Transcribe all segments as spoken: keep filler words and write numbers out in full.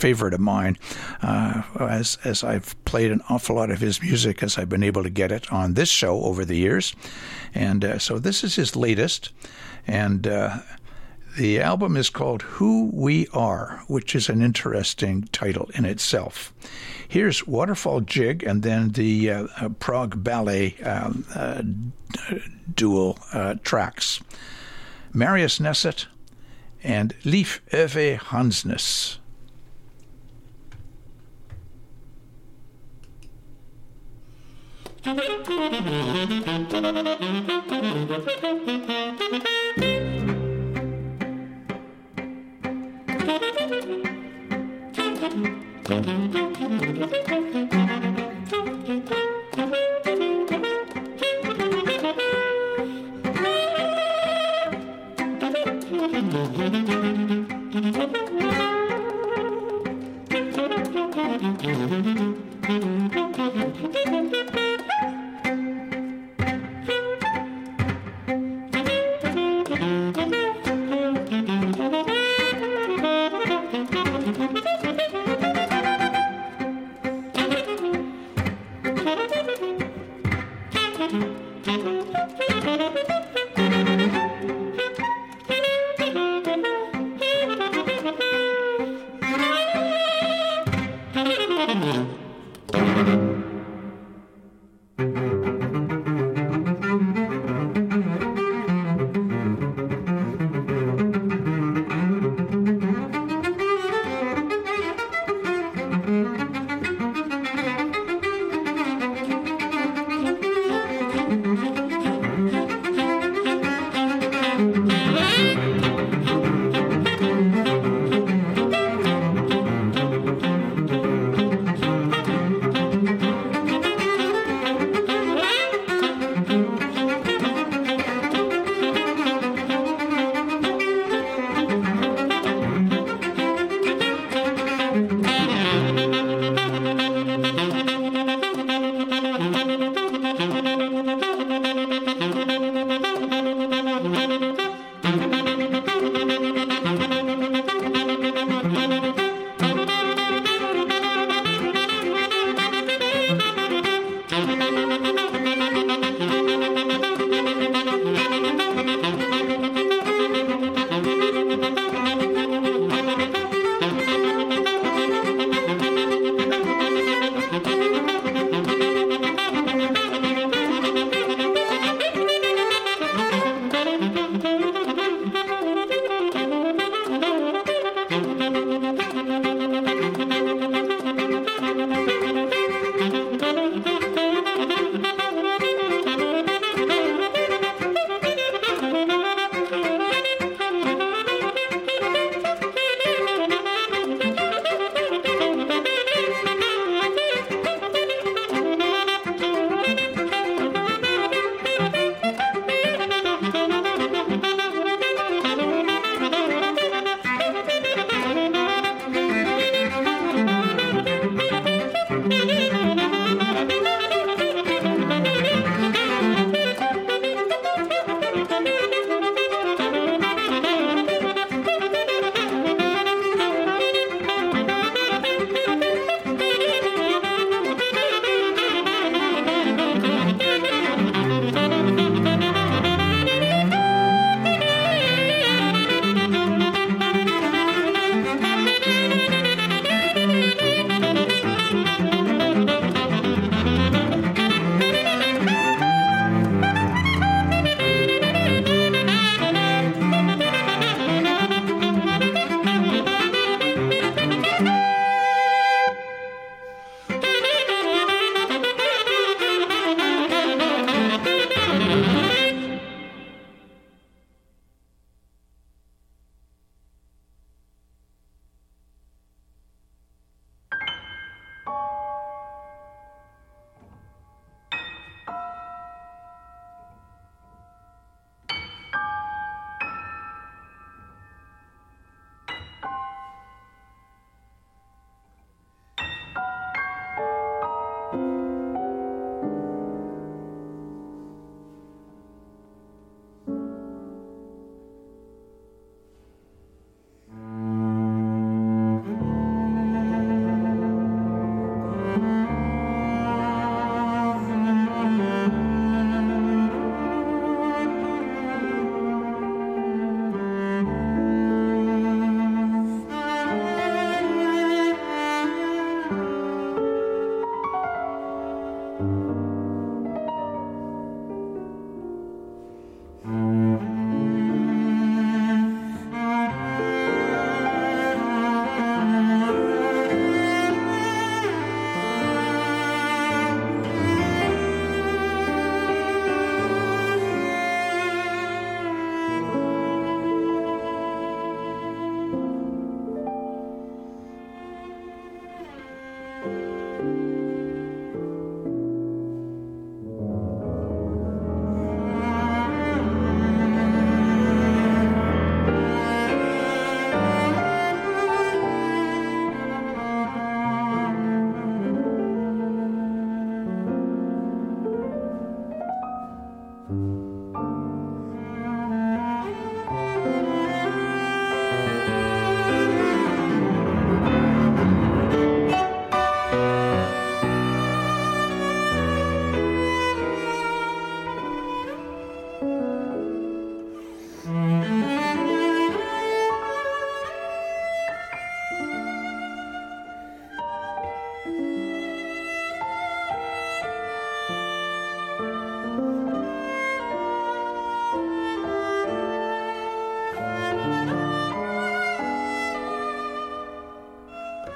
favorite of mine, uh, as as I've played an awful lot of his music as I've been able to get it on this show over the years. And uh, so this is his latest, and uh, the album is called Who We Are, which is an interesting title in itself. Here's Waterfall Jig, and then the uh, uh, Prague Ballet um, uh, dual uh, tracks. Marius Nesset and Lief Eve Hansnes.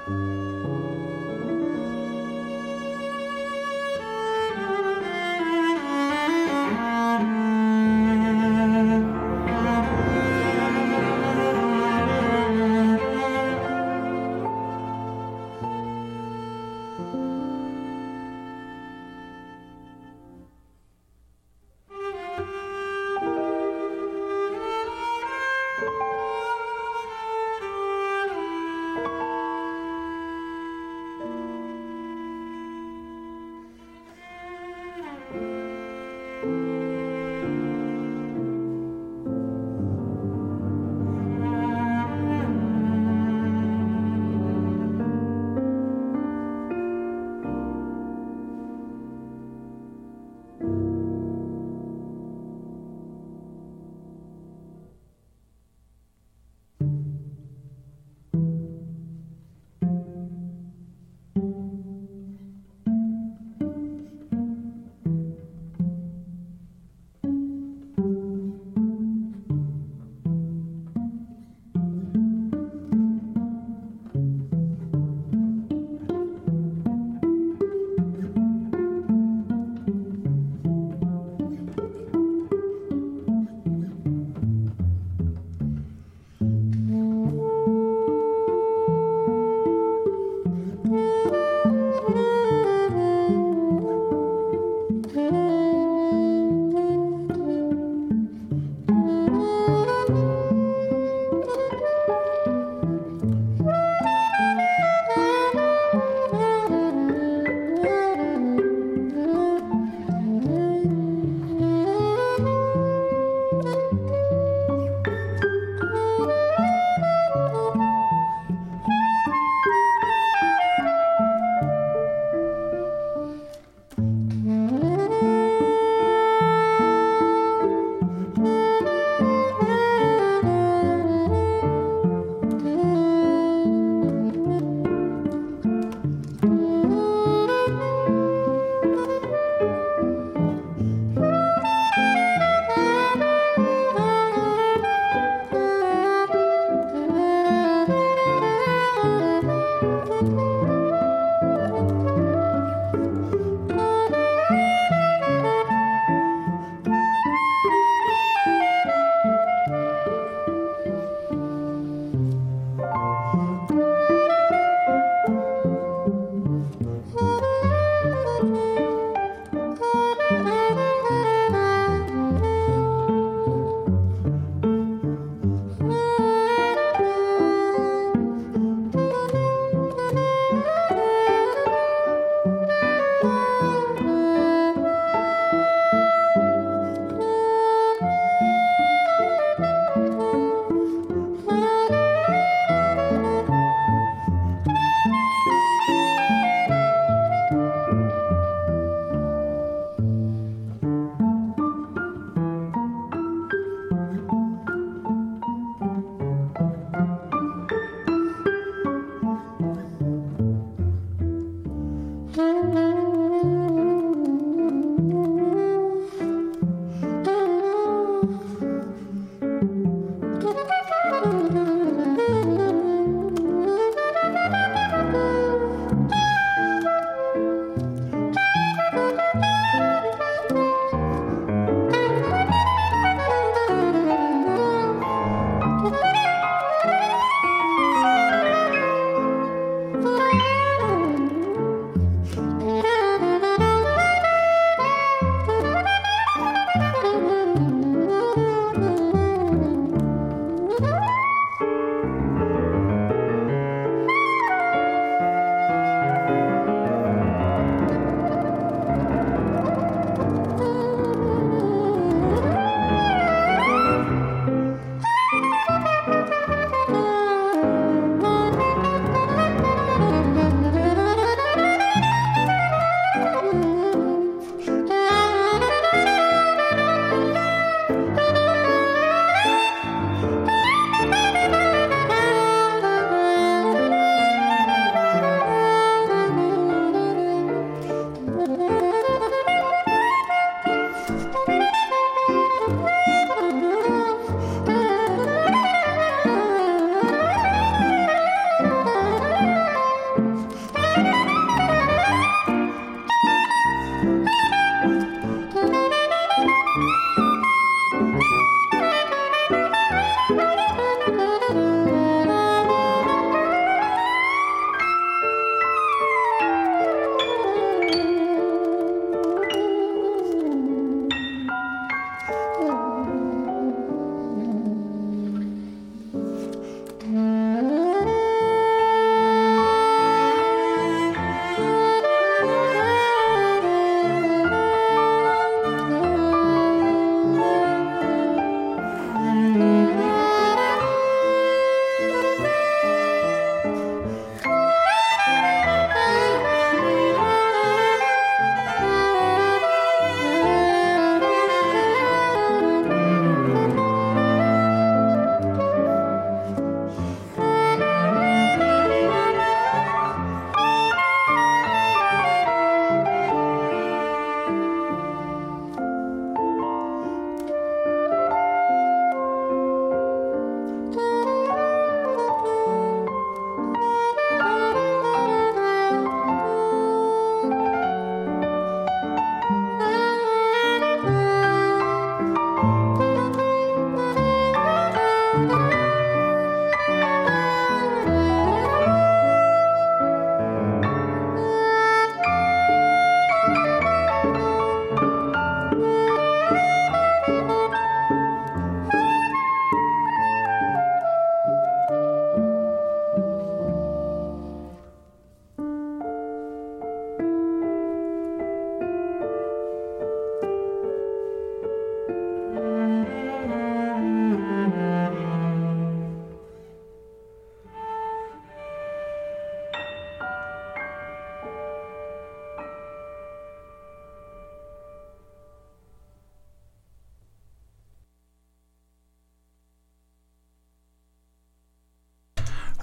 Thank you.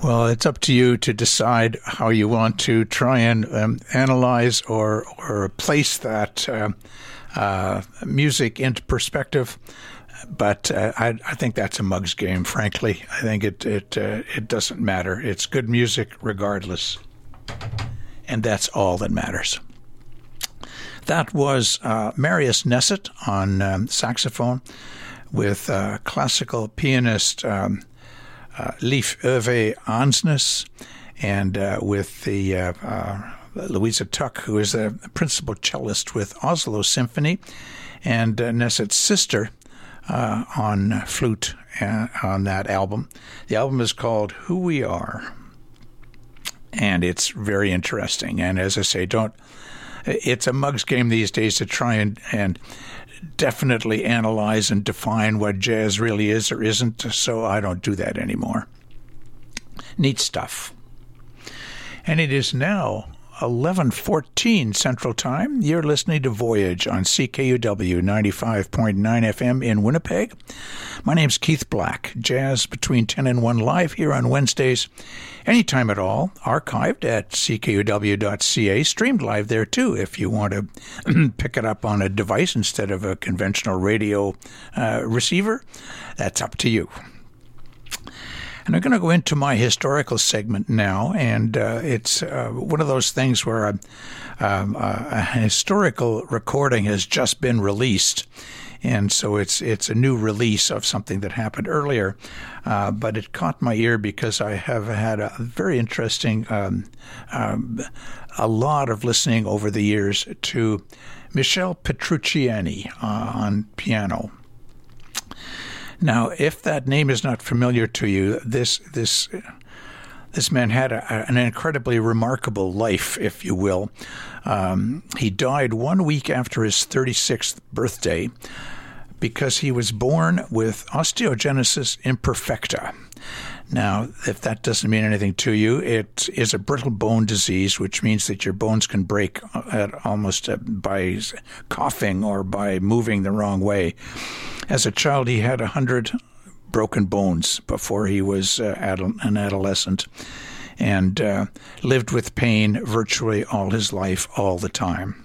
Well, it's up to you to decide how you want to try and um, analyze or or place that uh, uh, music into perspective. But uh, I, I think that's a mug's game, frankly. I think it it uh, it doesn't matter. It's good music regardless, and that's all that matters. That was uh, Marius Neset on um, saxophone with uh, classical pianist um, uh, Leif Ove Ansnes, and uh, with the uh, uh, Louisa Tuck, who is the principal cellist with Oslo Symphony, and uh, Neset's sister uh, on flute uh, on that album. The album is called Who We Are, and it's very interesting. And as I say, don't it's a mug's game these days to try and, and definitely analyze and define what jazz really is or isn't, so I don't do that anymore. Neat stuff. And it is now eleven fourteen Central Time. You're listening to Voyage on C K U W ninety-five point nine F M in Winnipeg. My name's Keith Black. Jazz between ten and one live here on Wednesdays. Anytime at all. Archived at C K U W dot C A. Streamed live there too if you want to pick it up on a device instead of a conventional radio uh, receiver. That's up to you. And I'm going to go into my historical segment now, and uh, it's uh, one of those things where a, um, a historical recording has just been released, and so it's it's a new release of something that happened earlier, uh, but it caught my ear because I have had a very interesting, um, um, a lot of listening over the years to Michel Petrucciani uh, on piano. Now, if that name is not familiar to you, this this this man had a, an incredibly remarkable life, if you will. Um, he died one week after his thirty-sixth birthday because he was born with osteogenesis imperfecta. Now, if that doesn't mean anything to you, it is a brittle bone disease, which means that your bones can break at almost by coughing or by moving the wrong way. As a child, he had one hundred broken bones before he was uh, an adolescent, and uh, lived with pain virtually all his life, all the time.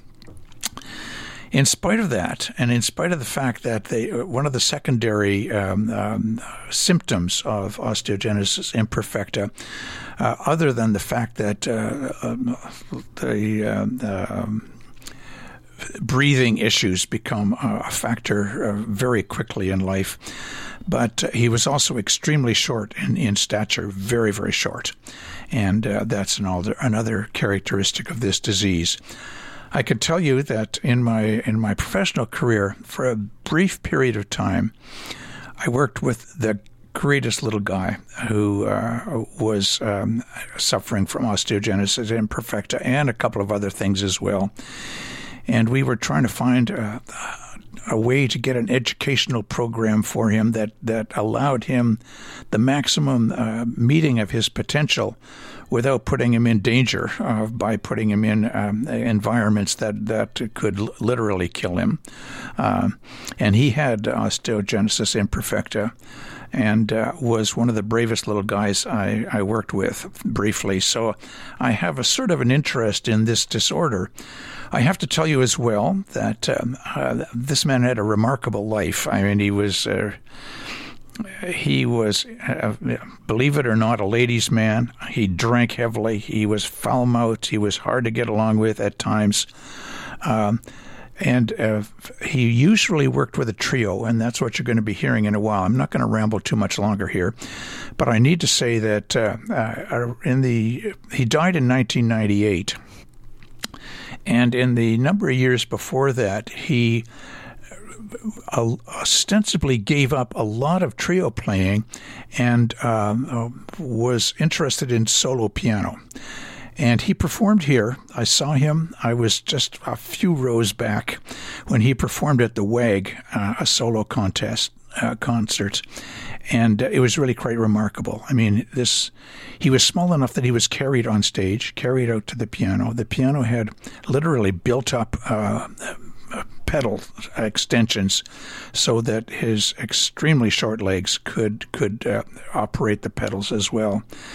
In spite of that, and in spite of the fact that they, one of the secondary um, um, symptoms of osteogenesis imperfecta, uh, other than the fact that uh, um, the, uh, the um, breathing issues become a factor uh, very quickly in life, but he was also extremely short in, in stature, very, very short, and uh, that's an alder, another characteristic of this disease. I can tell you that in my in my professional career, for a brief period of time, I worked with the greatest little guy who uh, was um, suffering from osteogenesis imperfecta and a couple of other things as well. And we were trying to find a, a way to get an educational program for him that, that allowed him the maximum uh, meeting of his potential without putting him in danger uh, by putting him in um, environments that, that could l- literally kill him. Uh, and he had osteogenesis imperfecta and uh, was one of the bravest little guys I, I worked with briefly. So I have a sort of an interest in this disorder. I have to tell you as well that um, uh, this man had a remarkable life. I mean, he was... Uh, He was, uh, believe it or not, a ladies' man. He drank heavily. He was foul-mouthed. He was hard to get along with at times. Um, and uh, he usually worked with a trio, and that's what you're going to be hearing in a while. I'm not going to ramble too much longer here, but I need to say that uh, uh, in the he died in nineteen ninety-eight, and in the number of years before that, he ostensibly gave up a lot of trio playing and um, was interested in solo piano. And he performed here. I saw him. I was just a few rows back when he performed at the W A G, uh, a solo contest uh, concert. And uh, it was really quite remarkable. I mean, this he was small enough that he was carried on stage, carried out to the piano. The piano had literally built up uh, pedal extensions so that his extremely short legs could could uh, operate the pedals as well.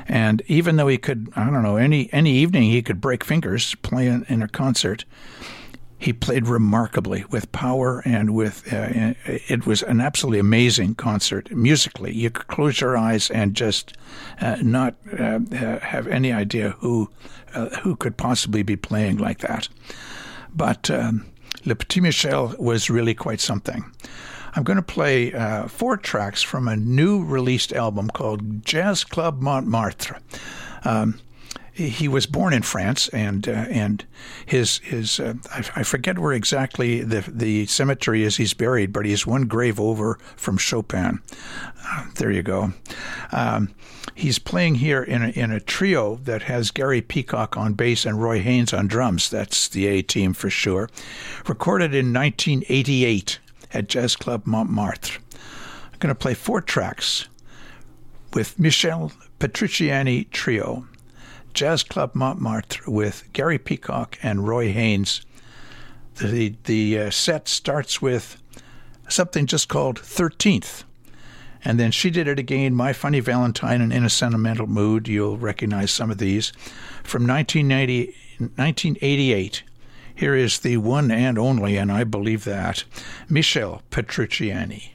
And even though he could, I don't know, any any evening he could break fingers playing in a concert, he played remarkably with power and with, uh, it was an absolutely amazing concert musically. You could close your eyes and just uh, not uh, have any idea who uh, who could possibly be playing like that. But um, Le Petit Michel was really quite something. I'm going to play uh, four tracks from a new released album called Jazz Club Montmartre. Um, he was born in France, and uh, and his his uh, I, I forget where exactly the the cemetery is he's buried, but he's one grave over from Chopin. Uh, there you go. Um, he's playing here in a, in a trio that has Gary Peacock on bass and Roy Haynes on drums. That's the A team for sure. Recorded in nineteen eighty-eight. At Jazz Club Montmartre. I'm going to play four tracks with Michel Petrucciani Trio, Jazz Club Montmartre with Gary Peacock and Roy Haynes. The, the uh, set starts with something just called thirteenth. And then She Did It Again, My Funny Valentine, and In a Sentimental Mood. You'll recognize some of these. From nineteen eighty-eight. Here is the one and only, and I believe that, Michel Petrucciani.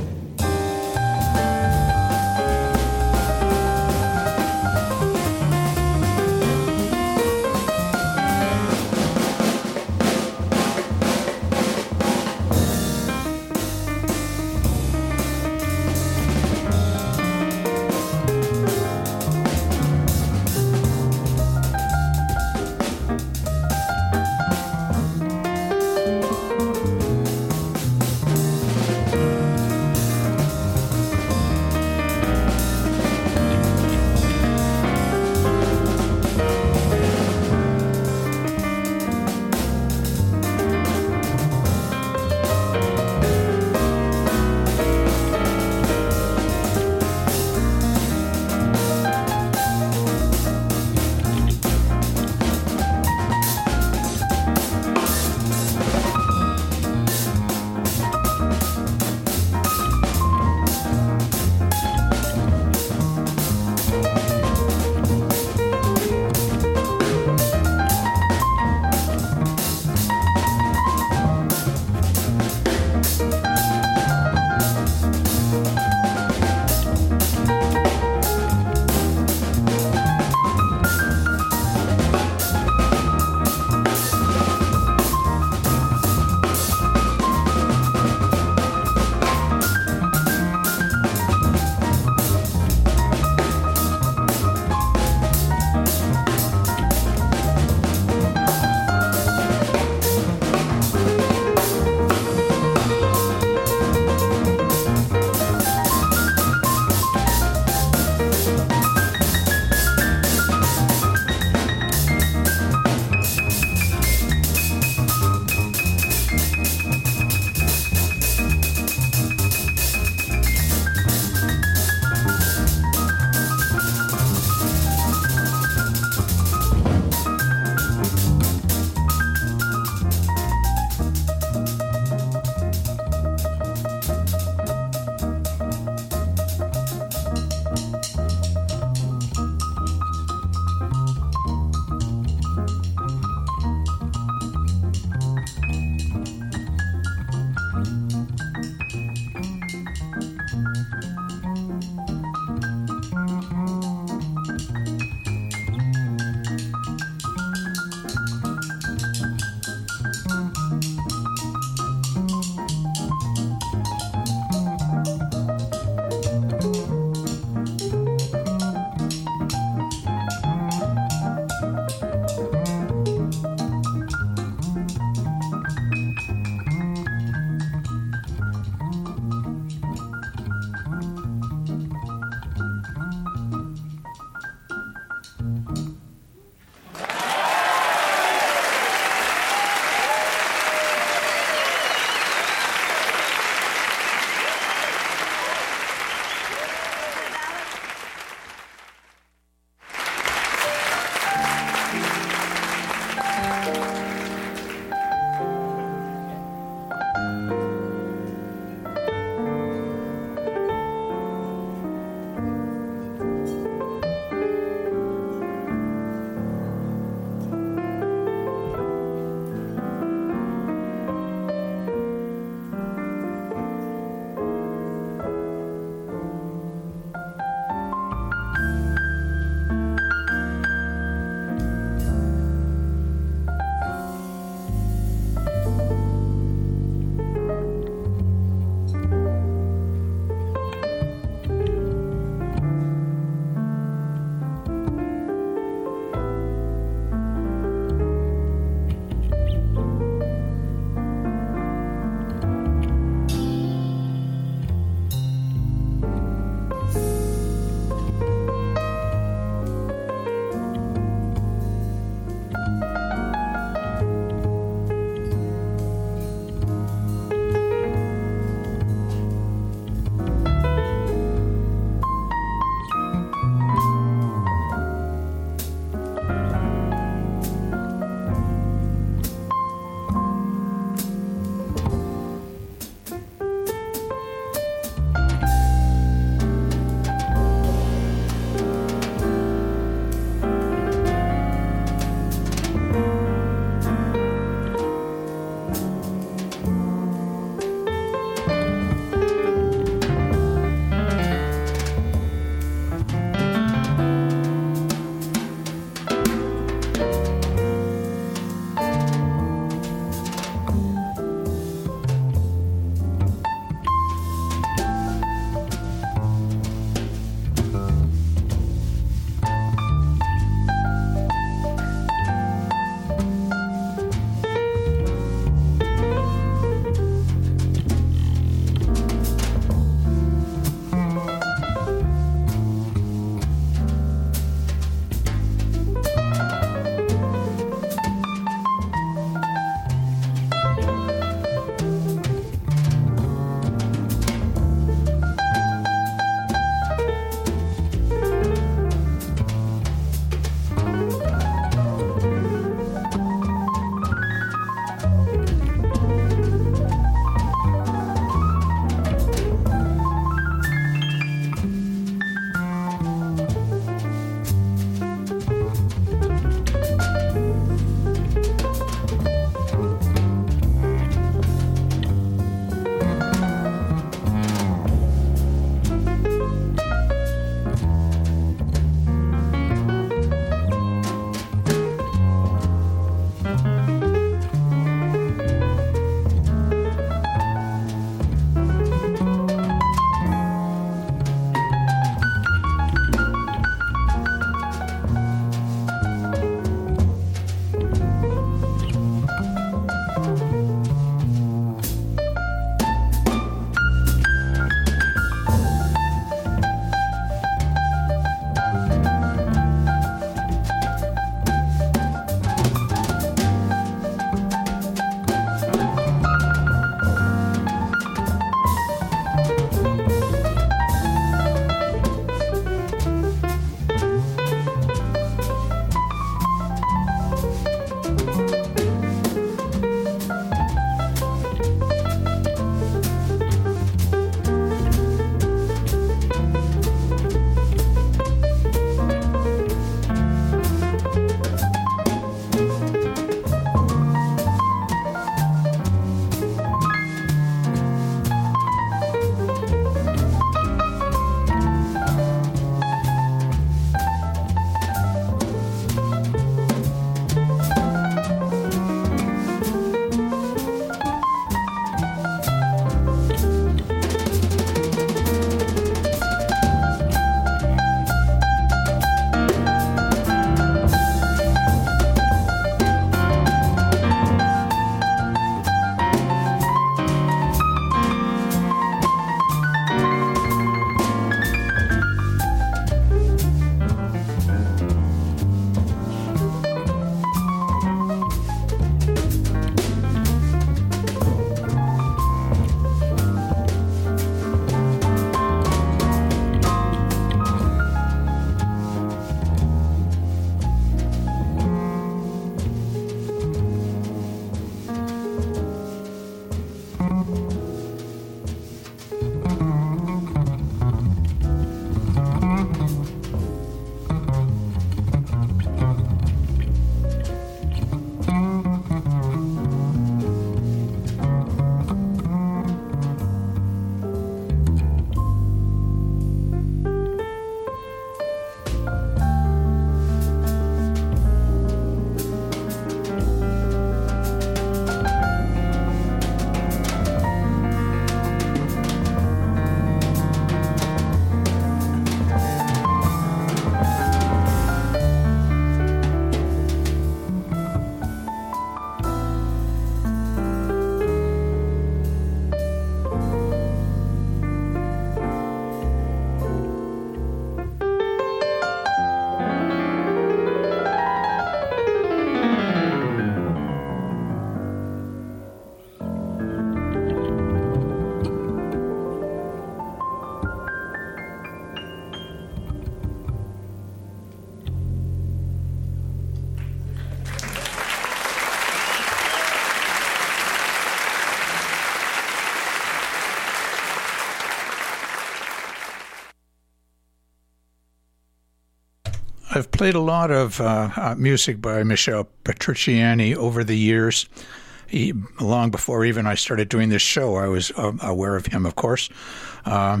I've played a lot of uh, uh, music by Michel Petrucciani over the years. He, long before even I started doing this show, I was uh, aware of him, of course. Uh,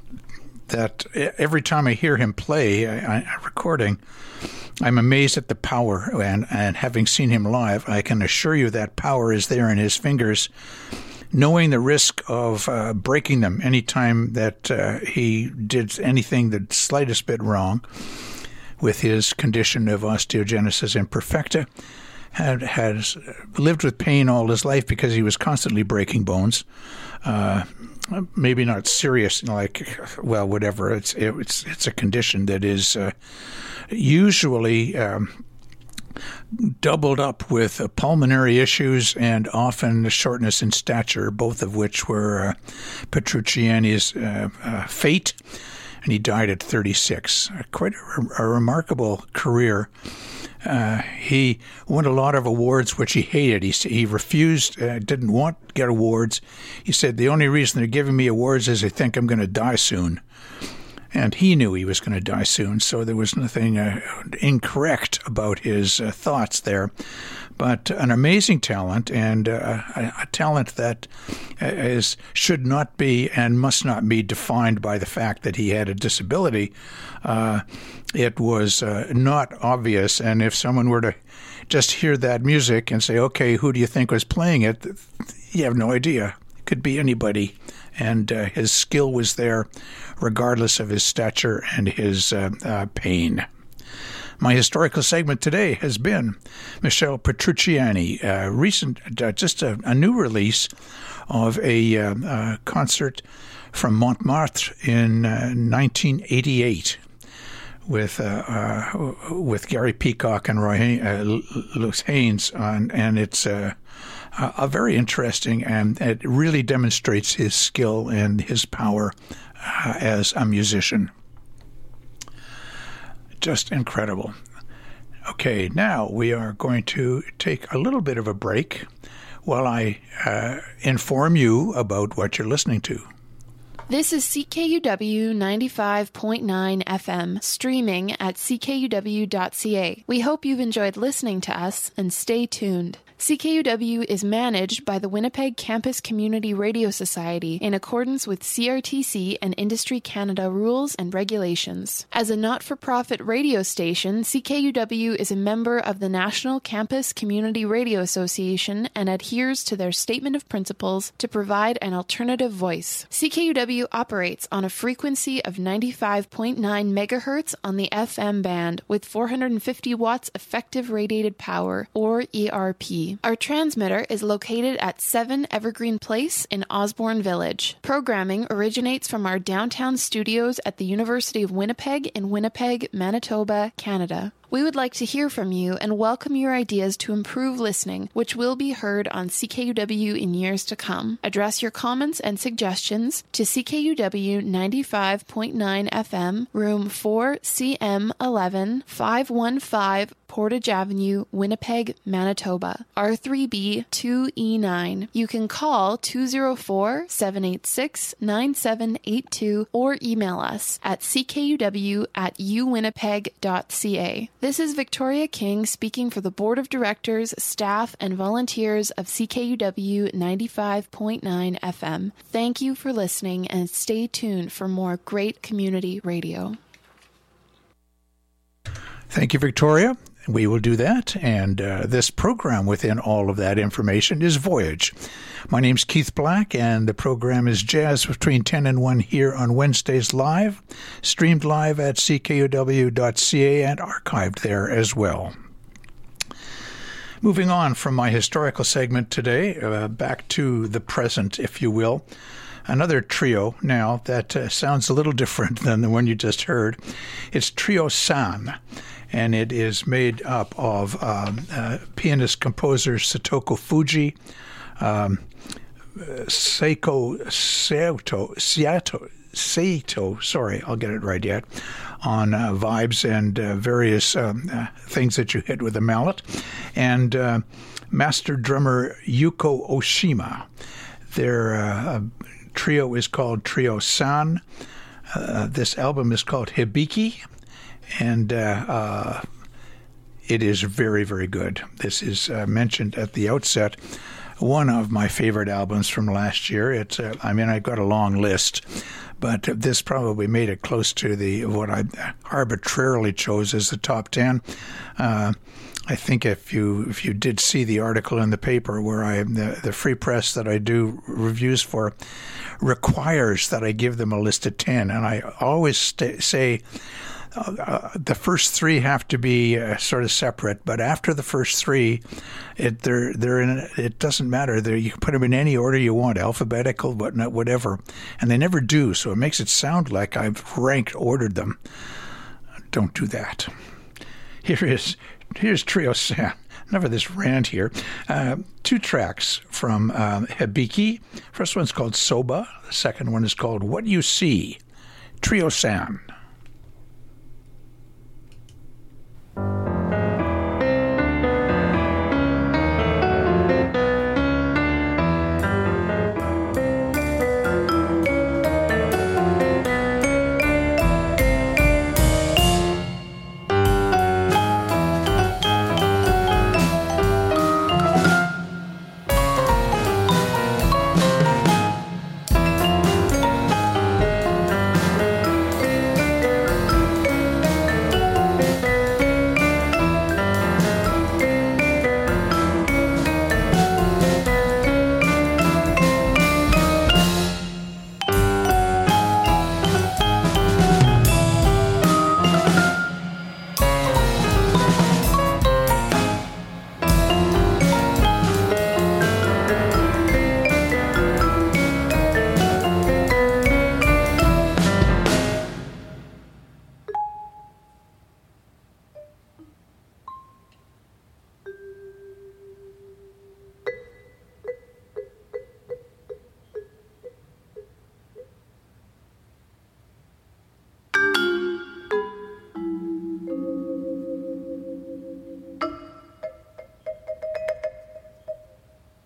that every time I hear him play a, a recording, I'm amazed at the power. And, and having seen him live, I can assure you that power is there in his fingers, knowing the risk of uh, breaking them anytime that uh, he did anything the slightest bit wrong with his condition of osteogenesis imperfecta. Had has lived with pain all his life because he was constantly breaking bones. Uh, maybe not serious, like, well, whatever. It's it's it's a condition that is uh, usually um, doubled up with uh, pulmonary issues and often shortness in stature, both of which were uh, Petrucciani's uh, uh, fate. And he died at thirty-six. Quite a, a remarkable career. Uh, he won a lot of awards, which he hated. He he refused, uh, didn't want to get awards. He said, the only reason they're giving me awards is they think I'm going to die soon. And he knew he was going to die soon, so there was nothing uh, incorrect about his uh, thoughts there. But an amazing talent, and uh, a, a talent that is should not be and must not be defined by the fact that he had a disability. Uh, it was uh, not obvious, and if someone were to just hear that music and say, okay, who do you think was playing it? You have no idea. It could be anybody. And uh, his skill was there regardless of his stature and his uh, uh, pain. My historical segment today has been Michel Petrucciani, uh, recent, uh, just a, a new release of a uh, uh, concert from Montmartre in uh, nineteen eighty-eight with uh, uh, with Gary Peacock and Roy uh, Louis Haynes, on, and it's uh, a very interesting, and it really demonstrates his skill and his power uh, as a musician. Just incredible. Okay, now we are going to take a little bit of a break while I uh, inform you about what you're listening to. This is C K U W ninety-five point nine F M, streaming at c k u w dot c a. We hope you've enjoyed listening to us, and stay tuned. C K U W is managed by the Winnipeg Campus Community Radio Society in accordance with C R T C and Industry Canada rules and regulations. As a not-for-profit radio station, C K U W is a member of the National Campus Community Radio Association and adheres to their statement of principles to provide an alternative voice. C K U W operates on a frequency of ninety-five point nine megahertz on the F M band with four hundred fifty watts effective radiated power, or E R P. Our transmitter is located at seven Evergreen Place in Osborne Village. Programming originates from our downtown studios at the University of Winnipeg in Winnipeg, Manitoba, Canada. We would like to hear from you and welcome your ideas to improve listening, which will be heard on C K U W in years to come. Address your comments and suggestions to C K U W ninety-five point nine F M, room four C M eleven, five one five Portage Avenue, Winnipeg, Manitoba, R three B two E nine. You can call two oh four, seven eight six, nine seven eight two or email us at c k u w at u winnipeg dot c a. This is Victoria King speaking for the Board of Directors, staff, and volunteers of C K U W ninety-five point nine F M. Thank you for listening, and stay tuned for more great community radio. Thank you, Victoria. We will do that, and uh, this program within all of that information is Voyage. My name's Keith Black, and the program is Jazz between ten and one here on Wednesdays live, streamed live at c k u w dot c a and archived there as well. Moving on from my historical segment today, uh, back to the present, if you will. Another trio now that uh, sounds a little different than the one you just heard. It's Trio San, and it is made up of um, uh, pianist-composer Satoko Fuji, um, Seiko Sato, Sato, Sato, sorry, I'll get it right yet, on uh, vibes and uh, various um, uh, things that you hit with a mallet, and uh, master drummer Yuko Oshima. Their uh, trio is called Trio San. Uh, this album is called Hibiki, and uh, uh, it is very, very good. This is uh, mentioned at the outset. One of my favorite albums from last year. It's, uh, I mean, I've got a long list, but this probably made it close to the what I arbitrarily chose as the top ten. Uh, I think if you if you did see the article in the paper where I the, the free press that I do reviews for requires that I give them a list of ten, and I always st- say. Uh, the first three have to be uh, sort of separate, but after the first three, it they're they're in. It doesn't matter. They're, you can put them in any order you want, alphabetical, whatnot, whatever, and they never do. So it makes it sound like I've ranked ordered them. Don't do that. Here is here's Trio San. Enough of this rant here. Uh, two tracks from uh, Hibiki. First one's called Soba. The second one is called What You See. Trio San.